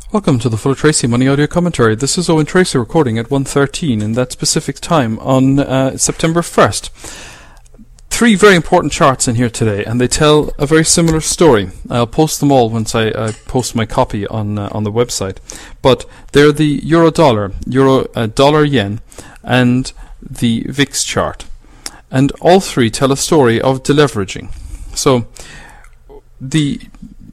Welcome to the Fuller Tracy Money Audio Commentary. This is Owen Tracy recording at 1:13 in that specific time on September 1st. Three very important charts in here today, and they tell a very similar story. I'll post them all once I post my copy on the website. But they're the euro-dollar, dollar-yen, and the VIX chart. And all three tell a story of deleveraging. So the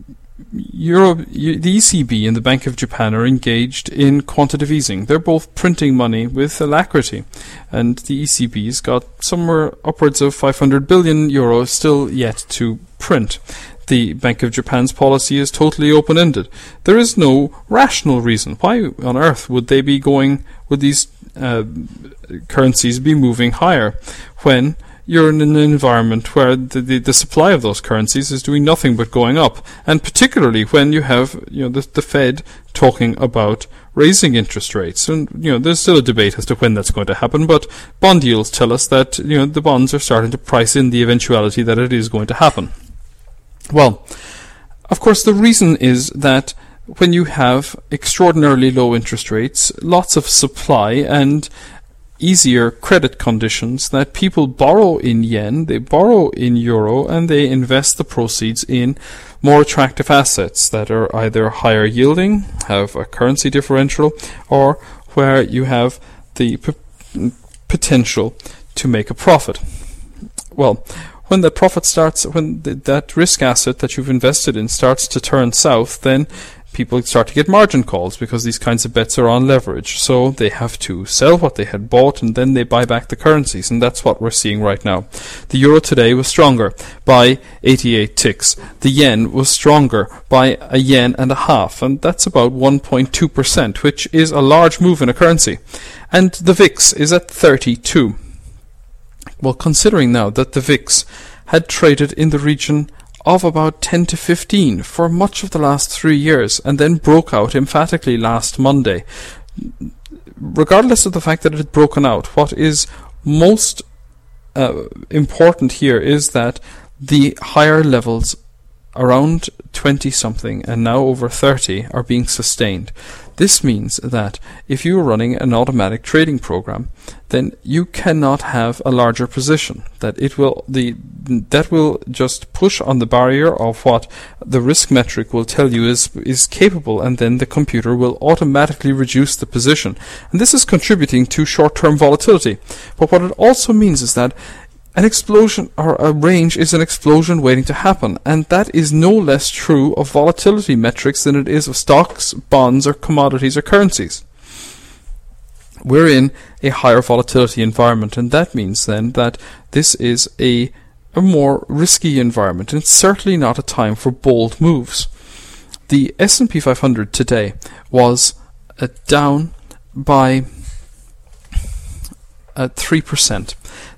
ECB and the Bank of Japan are engaged in quantitative easing. They're both printing money with alacrity, and the ECB's got somewhere upwards of 500 billion euros still yet to print. The Bank of Japan's policy is totally open-ended. There is no rational reason. Why on earth would these currencies be moving higher when you're in an environment where the supply of those currencies is doing nothing but going up, and particularly when you have the Fed talking about raising interest rates, and there's still a debate as to when that's going to happen, but bond yields tell us that the bonds are starting to price in the eventuality that it is going to happen. Well, of course, the reason is that when you have extraordinarily low interest rates, lots of supply, and easier credit conditions, that people borrow in yen, they borrow in euro, and they invest the proceeds in more attractive assets that are either higher yielding, have a currency differential, or where you have the potential to make a profit. Well, when that profit starts, when that risk asset that you've invested in starts to turn south, then people start to get margin calls, because these kinds of bets are on leverage. So they have to sell what they had bought, and then they buy back the currencies, and that's what we're seeing right now. The euro today was stronger by 88 ticks. The yen was stronger by a yen and a half, and that's about 1.2%, which is a large move in a currency. And the VIX is at 32. Well, considering now that the VIX had traded in the region of about 10 to 15 for much of the last 3 years, and then broke out emphatically last Monday. Regardless of the fact that it had broken out, what is most important here is that the higher levels around 20-something and now over 30 are being sustained. This means that if you are running an automatic trading program, then you cannot have a larger position. That will just push on the barrier of what the risk metric will tell you is capable, and then the computer will automatically reduce the position. And this is contributing to short-term volatility. But what it also means is that an explosion, or a range, is an explosion waiting to happen, and that is no less true of volatility metrics than it is of stocks, bonds, or commodities or currencies. We're in a higher volatility environment, and that means then that this is a more risky environment, and it's certainly not a time for bold moves. The S&P 500 today was down by 3%.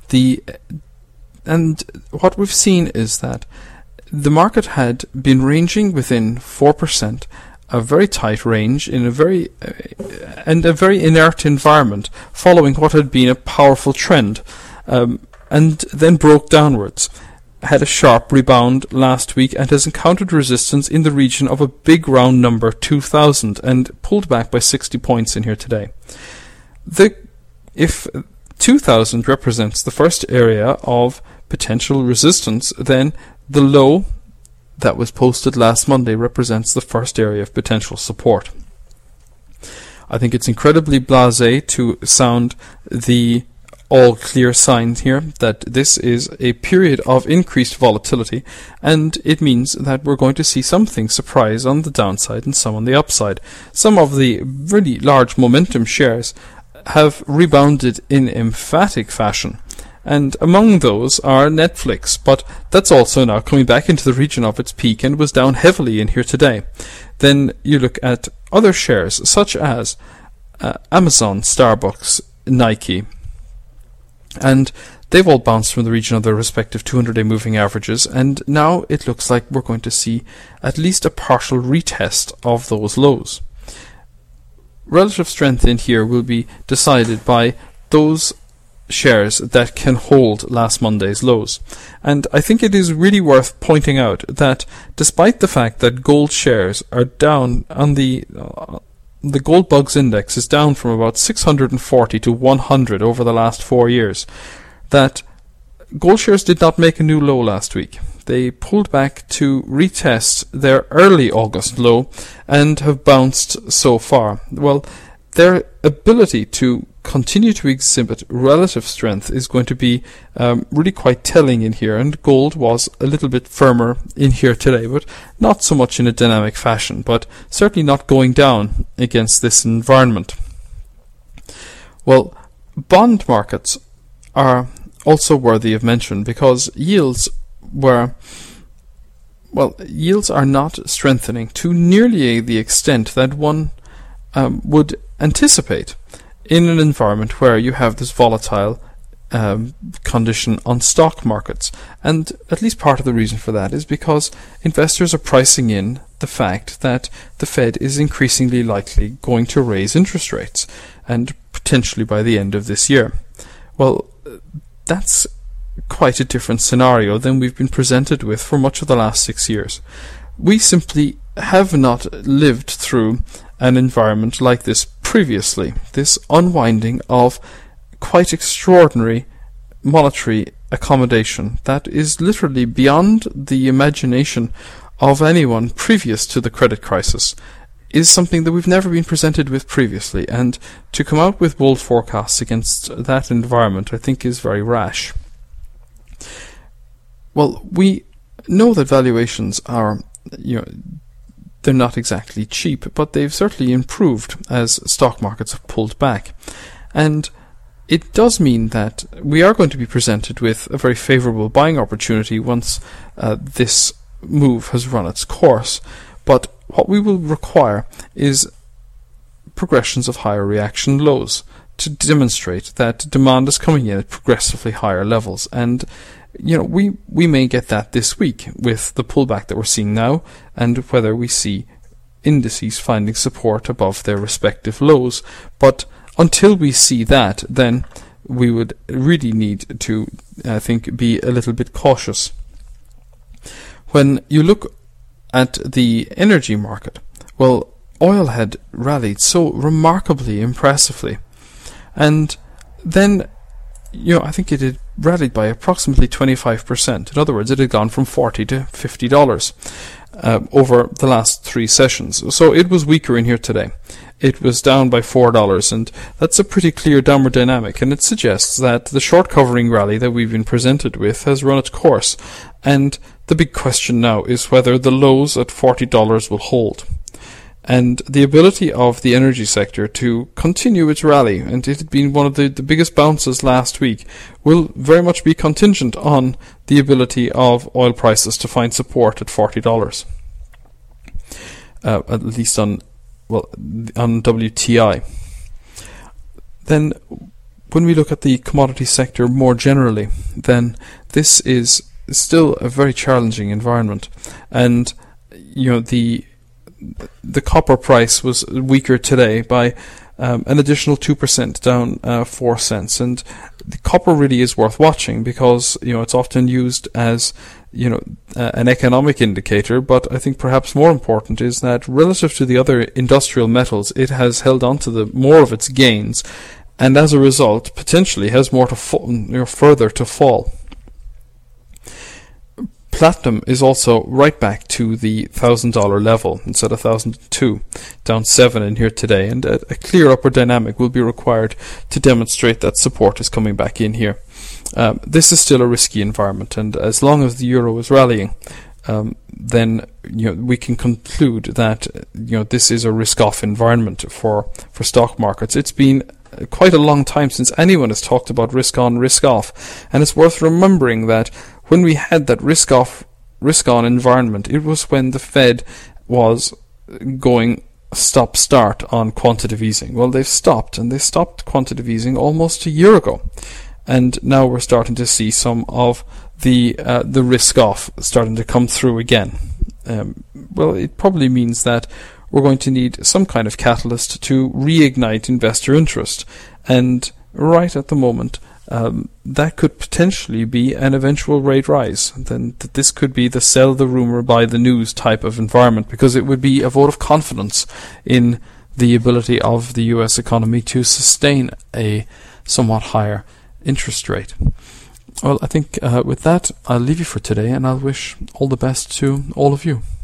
And what we've seen is that the market had been ranging within 4%, a very tight range in a very inert environment, following what had been a powerful trend, and then broke downwards. Had a sharp rebound last week and has encountered resistance in the region of a big round number 2,000 and pulled back by 60 points in here today. If 2,000 represents the first area of potential resistance, then the low that was posted last Monday represents the first area of potential support. I think it's incredibly blasé to sound the all-clear sign here that this is a period of increased volatility, and it means that we're going to see something surprise on the downside and some on the upside. Some of the really large momentum shares have rebounded in emphatic fashion, and among those are Netflix, but that's also now coming back into the region of its peak and was down heavily in here today. Then you look at other shares such as Amazon, Starbucks, Nike, and they've all bounced from the region of their respective 200-day moving averages, and now it looks like we're going to see at least a partial retest of those lows. Relative strength in here will be decided by those shares that can hold last Monday's lows. And I think it is really worth pointing out that despite the fact that gold shares are down on the Gold Bugs Index is down from about 640 to 100 over the last 4 years, that gold shares did not make a new low last week. They pulled back to retest their early August low and have bounced so far. Well, their ability to continue to exhibit relative strength is going to be really quite telling in here, and gold was a little bit firmer in here today, but not so much in a dynamic fashion, but certainly not going down against this environment. Well, bond markets are also worthy of mention because yields are not strengthening to nearly the extent that one would anticipate in an environment where you have this volatile condition on stock markets. And at least part of the reason for that is because investors are pricing in the fact that the Fed is increasingly likely going to raise interest rates, and potentially by the end of this year. Well, that's quite a different scenario than we've been presented with for much of the last 6 years. We simply have not lived through an environment like this previously, this unwinding of quite extraordinary monetary accommodation that is literally beyond the imagination of anyone previous to the credit crisis, is something that we've never been presented with previously, and to come out with bold forecasts against that environment I think is very rash. Well, we know that valuations are, they're not exactly cheap, but they've certainly improved as stock markets have pulled back. And it does mean that we are going to be presented with a very favourable buying opportunity once this move has run its course. But what we will require is progressions of higher reaction lows to demonstrate that demand is coming in at progressively higher levels. And we may get that this week with the pullback that we're seeing now, and whether we see indices finding support above their respective lows. But until we see that, then we would really need to, I think, be a little bit cautious. When you look at the energy market, well, oil had rallied so remarkably impressively, and then I think it had rallied by approximately 25%. In other words, it had gone from $40 to $50 over the last 3 sessions. So it was weaker in here today. It was down by $4, and that's a pretty clear downward dynamic, and it suggests that the short covering rally that we've been presented with has run its course. And the big question now is whether the lows at $40 will hold. And the ability of the energy sector to continue its rally, and it had been one of the biggest bounces last week, will very much be contingent on the ability of oil prices to find support at $40. At least on WTI. Then when we look at the commodity sector more generally, then this is still a very challenging environment. And the copper price was weaker today by an additional 2%, down 4 cents. And the copper really is worth watching because it's often used as an economic indicator, but I think perhaps more important is that relative to the other industrial metals, it has held on to more of its gains, and as a result potentially has more to further to fall. Platinum is also right back to the $1,000 level instead of $1,002, down 7 in here today, and a clear upward dynamic will be required to demonstrate that support is coming back in here. This is still a risky environment, and as long as the euro is rallying, then we can conclude that this is a risk-off environment for stock markets. It's been quite a long time since anyone has talked about risk-on, risk-off, and it's worth remembering that when we had that risk-on environment, it was when the Fed was going stop-start on quantitative easing. Well, they've stopped, and they stopped quantitative easing almost a year ago. And now we're starting to see some of the risk-off starting to come through again. Well, it probably means that we're going to need some kind of catalyst to reignite investor interest. And right at the moment, that could potentially be an eventual rate rise. Then this could be the sell the rumor, buy the news type of environment, because it would be a vote of confidence in the ability of the US economy to sustain a somewhat higher interest rate. Well, I think with that, I'll leave you for today, and I'll wish all the best to all of you.